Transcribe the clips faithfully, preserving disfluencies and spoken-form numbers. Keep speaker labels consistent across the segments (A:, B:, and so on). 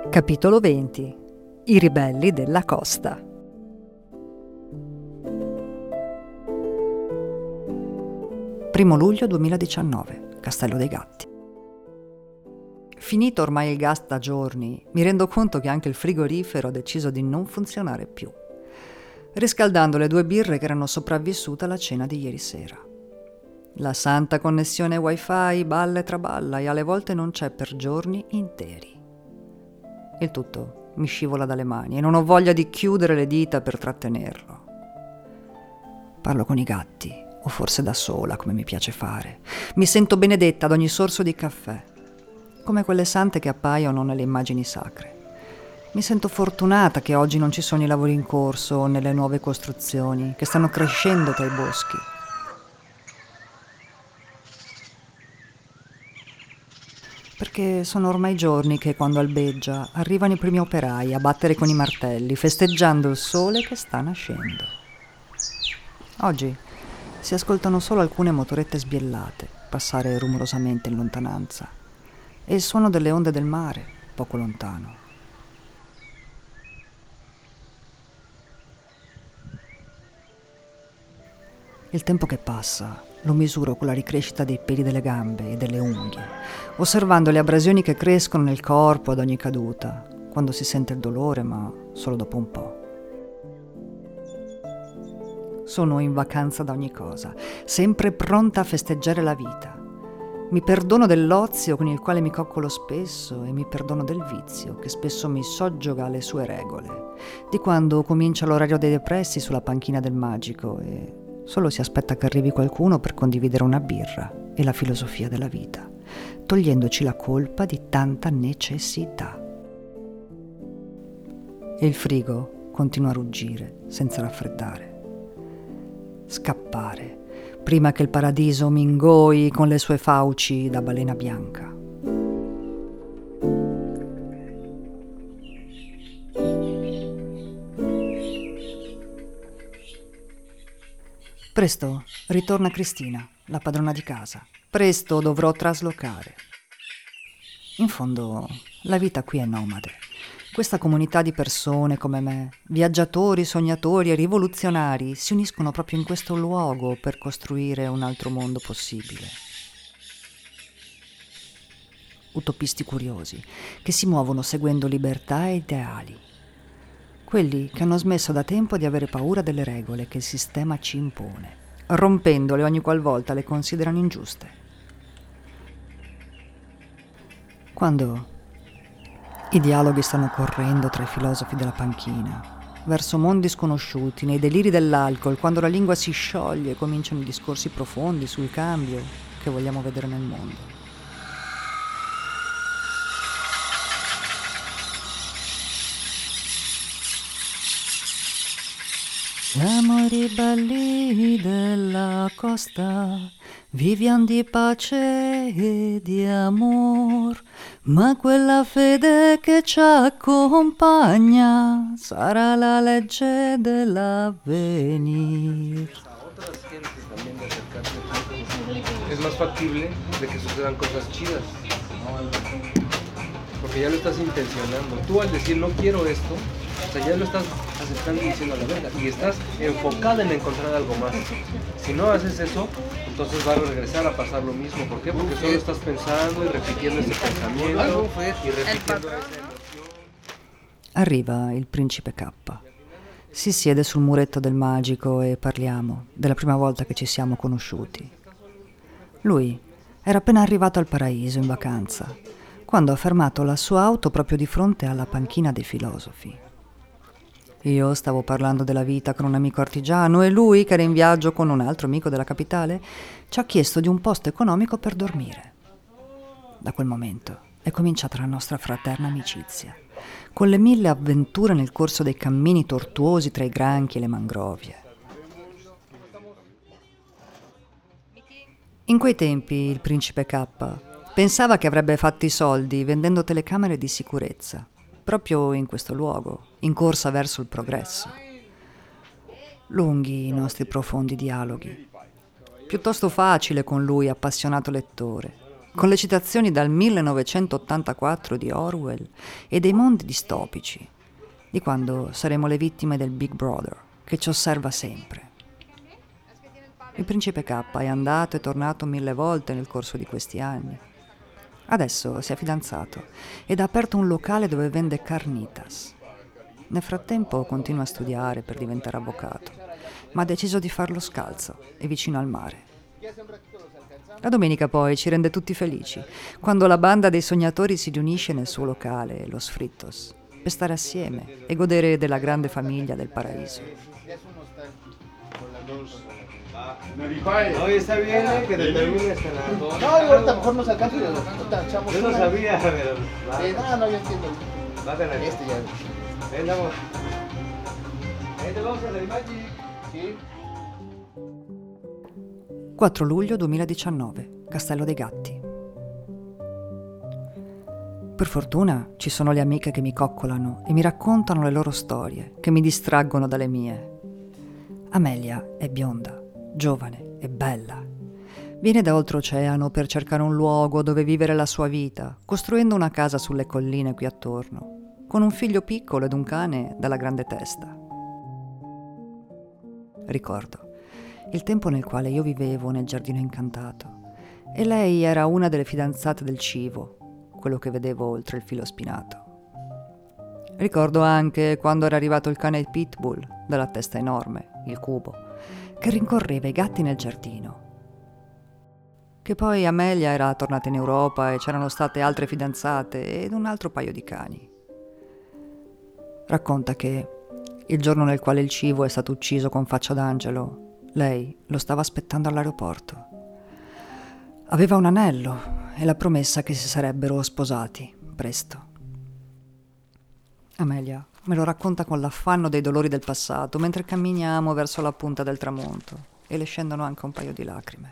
A: Capitolo venti. I ribelli della costa. Primo luglio duemiladiciannove, Castello dei Gatti. Finito ormai il gas da giorni, mi rendo conto che anche il frigorifero ha deciso di non funzionare più, riscaldando le due birre che erano sopravvissute alla cena di ieri sera. La santa connessione wifi balla e traballa e alle volte non c'è per giorni interi. Il tutto mi scivola dalle mani e non ho voglia di chiudere le dita per trattenerlo. Parlo con i gatti, o forse da sola, come mi piace fare. Mi sento benedetta ad ogni sorso di caffè, come quelle sante che appaiono nelle immagini sacre. Mi sento fortunata che oggi non ci sono i lavori in corso o nelle nuove costruzioni che stanno crescendo tra i boschi. Perché sono ormai giorni che, quando albeggia, arrivano i primi operai a battere con i martelli, festeggiando il sole che sta nascendo. Oggi si ascoltano solo alcune motorette sbiellate passare rumorosamente in lontananza e il suono delle onde del mare poco lontano. Il tempo che passa lo misuro con la ricrescita dei peli delle gambe e delle unghie, osservando le abrasioni che crescono nel corpo ad ogni caduta, quando si sente il dolore, ma solo dopo un po'. Sono in vacanza da ogni cosa, sempre pronta a festeggiare la vita. Mi perdono dell'ozio con il quale mi coccolo spesso e mi perdono del vizio che spesso mi soggioga alle sue regole, di quando comincia l'orario dei depressi sulla panchina del Magico e solo si aspetta che arrivi qualcuno per condividere una birra e la filosofia della vita, togliendoci la colpa di tanta necessità. E il frigo continua a ruggire senza raffreddare. Scappare prima che il paradiso mi ingoi con le sue fauci da balena bianca. Presto ritorna Cristina, la padrona di casa. Presto dovrò traslocare. In fondo, la vita qui è nomade. Questa comunità di persone come me, viaggiatori, sognatori e rivoluzionari, si uniscono proprio in questo luogo per costruire un altro mondo possibile. Utopisti curiosi, che si muovono seguendo libertà e ideali. Quelli che hanno smesso da tempo di avere paura delle regole che il sistema ci impone, rompendole ogni qualvolta le considerano ingiuste. Quando i dialoghi stanno correndo tra i filosofi della panchina, verso mondi sconosciuti, nei deliri dell'alcol, quando la lingua si scioglie e cominciano i discorsi profondi sul cambio che vogliamo vedere nel mondo. Siamo i ribelli della costa, viviamo di pace e di amor, ma quella fede che ci accompagna sarà la legge dell'avvenir.
B: Es más factible de que sucedan cosas chidas, porque ya lo estás intencionando. Tú al decir no quiero esto, o sea, ya lo estás aceptando y diciendo a la verga, y estás enfocada en encontrar algo más. Si no haces eso, entonces va a regresar a pasar lo mismo. ¿Por qué? Porque solo estás pensando y repitiendo ese pensamiento y repitiendo esa emoción.
A: Arriva il principe K. Si siede sul muretto del Magico e parliamo della prima volta che ci siamo conosciuti. Lui era appena arrivato al paraiso in vacanza, quando ha fermato la sua auto proprio di fronte alla panchina dei filosofi. Io stavo parlando della vita con un amico artigiano e lui, che era in viaggio con un altro amico della capitale, ci ha chiesto di un posto economico per dormire. Da quel momento è cominciata la nostra fraterna amicizia, con le mille avventure nel corso dei cammini tortuosi tra i granchi e le mangrovie. In quei tempi il principe K pensava che avrebbe fatto i soldi vendendo telecamere di sicurezza, proprio in questo luogo, in corsa verso il progresso. Lunghi i nostri profondi dialoghi. Piuttosto facile con lui, appassionato lettore. con le citazioni dal millenovecentottantaquattro di Orwell e dei mondi distopici, di quando saremo le vittime del Big Brother, che ci osserva sempre. Il principe K è andato e tornato mille volte nel corso di questi anni. Adesso si è fidanzato ed ha aperto un locale dove vende carnitas. Nel frattempo continua a studiare per diventare avvocato, ma ha deciso di farlo scalzo e vicino al mare. La domenica poi ci rende tutti felici, quando la banda dei sognatori si riunisce nel suo locale, Los Fritos, per stare assieme e godere della grande famiglia del paradiso.
B: Hoy está bien que te termines en las dos.
C: No, ahorita mejor nos alcanza y ahorita echamos
B: Yo no
C: una.
B: sabía, pero...
C: Eh, no, no, yo entiendo.
B: Va a tener.
C: Este ya.
B: Ahí andamos. Ahí te vamos a la Magic.
C: Sí.
A: quattro luglio duemiladiciannove, Castello dei Gatti. Per fortuna ci sono le amiche che mi coccolano e mi raccontano le loro storie, che mi distraggono dalle mie. Amelia è bionda, giovane e bella. Viene da oltreoceano per cercare un luogo dove vivere la sua vita, costruendo una casa sulle colline qui attorno, con un figlio piccolo ed un cane dalla grande testa. Ricordo il tempo nel quale io vivevo nel giardino incantato e lei era una delle fidanzate del Civo, quello che vedevo oltre il filo spinato. Ricordo anche quando era arrivato il cane pitbull dalla testa enorme, il Cubo, che rincorreva i gatti nel giardino. Che poi Amelia era tornata in Europa e c'erano state altre fidanzate ed un altro paio di cani. Racconta che il giorno nel quale il Civo è stato ucciso con faccia d'angelo, lei lo stava aspettando all'aeroporto. Aveva un anello e la promessa che si sarebbero sposati presto. Amelia me lo racconta con l'affanno dei dolori del passato mentre camminiamo verso la punta del tramonto e le scendono anche un paio di lacrime.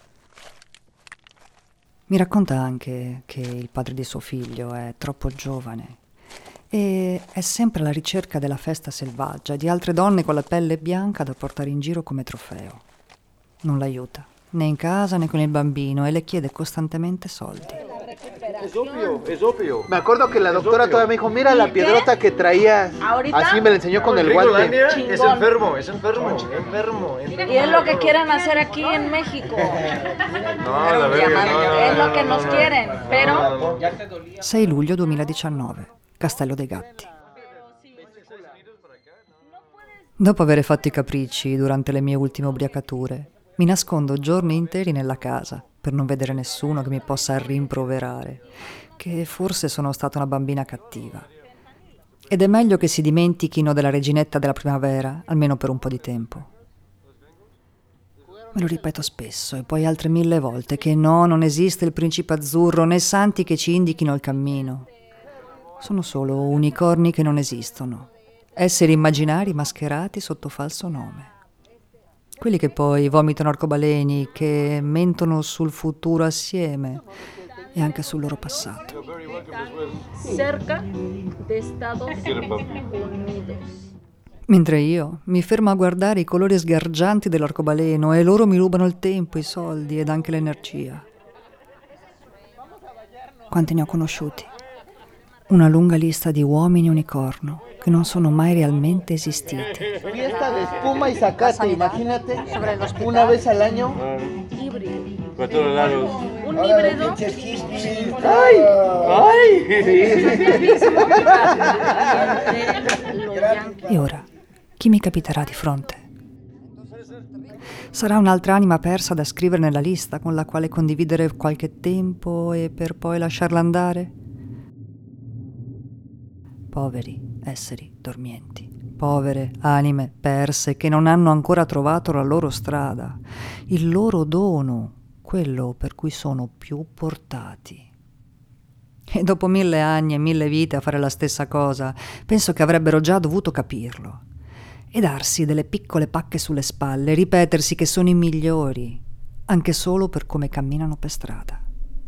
A: Mi racconta anche che il padre di suo figlio è troppo giovane e è sempre alla ricerca della festa selvaggia e di altre donne con la pelle bianca da portare in giro come trofeo. Non l'aiuta, né in casa né con il bambino, e le chiede costantemente soldi.
B: Es opio, es opio.
C: Me acuerdo que la doctora todavía me dijo, mira la piedrota que traías.
D: ¿Ahorita?
C: Así me la enseñó con el guante.
B: Gringolandia es enfermo, es enfermo, enfermo, enfermo.
D: Y es lo que quieren hacer aquí en México.
B: No, la verga, no, no,
D: Es lo que
B: no,
D: nos
B: no,
D: quieren,
B: no,
D: pero...
B: no, no.
A: sei luglio duemiladiciannove, Castello dei Gatti. Dopo aver fatto i capricci durante le mie ultime ubriacature, mi nascondo giorni interi nella casa per non vedere nessuno che mi possa rimproverare, che forse sono stata una bambina cattiva. Ed è meglio che si dimentichino della reginetta della primavera, almeno per un po' di tempo. Me lo ripeto spesso e poi altre mille volte che no, non esiste il principe azzurro né santi che ci indichino il cammino. Sono solo unicorni che non esistono, esseri immaginari mascherati sotto falso nome. Quelli che poi vomitano arcobaleni, che mentono sul futuro assieme e anche sul loro passato.
D: cerca de Estados Unidos.
A: Mentre io mi fermo a guardare i colori sgargianti dell'arcobaleno e loro mi rubano il tempo, i soldi ed anche l'energia. Quanti ne ho conosciuti? Una lunga lista di uomini unicorno che non sono mai realmente esistiti.
C: Fiesta de espuma y zacate, imagínate, una vez al año.
D: Híbrido.
B: Por todos lados.
D: Un híbrido.
C: ¡Ay! ¡Ay!
A: E ora, chi mi capiterà di fronte? Sarà un'altra anima persa da scrivere nella lista con la quale condividere qualche tempo e per poi lasciarla andare? Poveri esseri dormienti, povere anime perse che non hanno ancora trovato la loro strada, il loro dono, quello per cui sono più portati. E dopo mille anni e mille vite a fare la stessa cosa, penso che avrebbero già dovuto capirlo e darsi delle piccole pacche sulle spalle, ripetersi che sono i migliori, anche solo per come camminano per strada.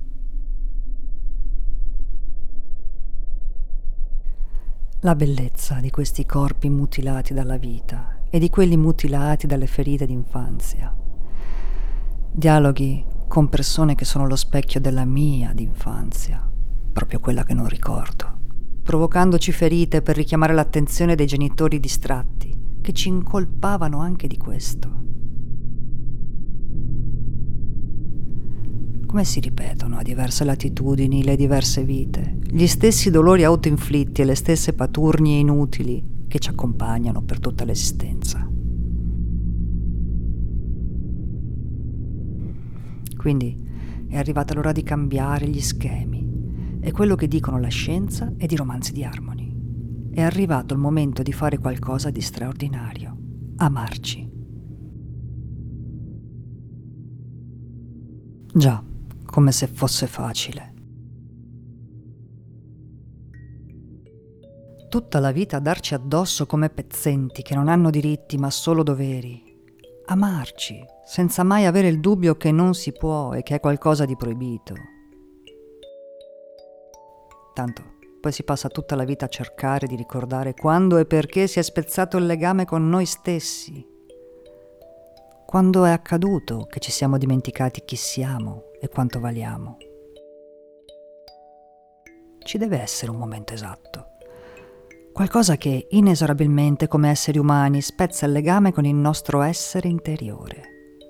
A: La bellezza di questi corpi mutilati dalla vita e di quelli mutilati dalle ferite d'infanzia. Dialoghi con persone che sono lo specchio della mia d'infanzia, proprio quella che non ricordo, provocandoci ferite per richiamare l'attenzione dei genitori distratti, che ci incolpavano anche di questo. Come si ripetono a diverse latitudini le diverse vite, gli stessi dolori autoinflitti e le stesse paturnie inutili che ci accompagnano per tutta l'esistenza. Quindi è arrivata l'ora di cambiare gli schemi. È quello che dicono la scienza ed i romanzi di Harmony. È arrivato il momento di fare qualcosa di straordinario. Amarci. Già, come se fosse facile. Tutta la vita a darci addosso come pezzenti che non hanno diritti ma solo doveri. Amarci, senza mai avere il dubbio che non si può e che è qualcosa di proibito. Tanto, poi si passa tutta la vita a cercare di ricordare quando e perché si è spezzato il legame con noi stessi. Quando è accaduto che ci siamo dimenticati chi siamo e quanto valiamo. Ci deve essere un momento esatto. Qualcosa che inesorabilmente come esseri umani spezza il legame con il nostro essere interiore.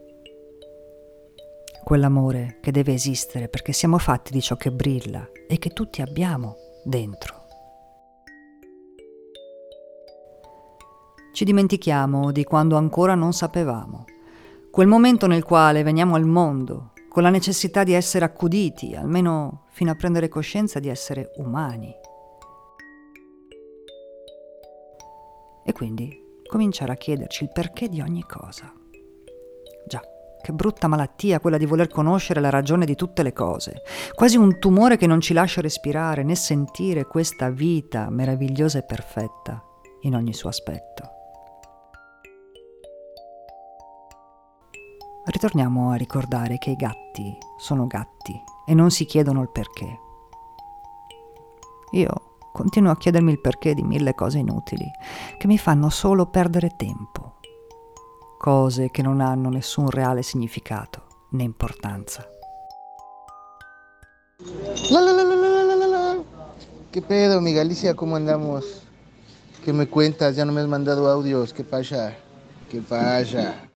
A: Quell'amore che deve esistere perché siamo fatti di ciò che brilla e che tutti abbiamo dentro. Ci dimentichiamo di quando ancora non sapevamo. Quel momento nel quale veniamo al mondo con la necessità di essere accuditi, almeno fino a prendere coscienza di essere umani. E quindi cominciare a chiederci il perché di ogni cosa. Già, che brutta malattia quella di voler conoscere la ragione di tutte le cose, quasi un tumore che non ci lascia respirare né sentire questa vita meravigliosa e perfetta in ogni suo aspetto. Ritorniamo a ricordare che i gatti sono gatti e non si chiedono il perché. Io continuo a chiedermi il perché di mille cose inutili che mi fanno solo perdere tempo. Cose che non hanno nessun reale significato né importanza.
C: La, la, la, la, la, la, la, la. ¿Qué pedo, mi Galicia? ¿Cómo andamos? ¿Qué me cuentas? Ya no me has mandado audios. ¿Qué pasa? ¿Qué pasa?